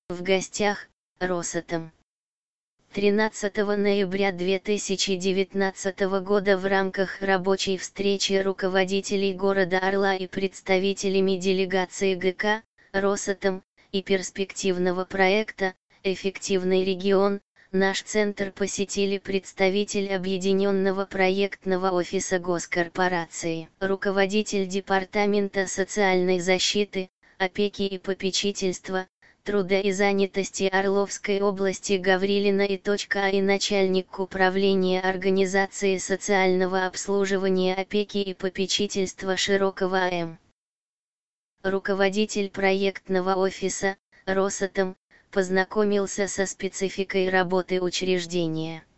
В гостях – Росатом. 13 ноября 2019 года в рамках рабочей встречи руководителей города Орла и представителями делегации ГК, Росатом, и перспективного проекта «Эффективный регион», наш центр посетили представитель Объединенного проектного офиса госкорпорации, руководитель Департамента социальной защиты, опеки и попечительства, труда и занятости Орловской области Гаврилина и начальник управления организации социального обслуживания опеки и попечительства Широкого АМ. Руководитель проектного офиса, Росатом, познакомился со спецификой работы учреждения.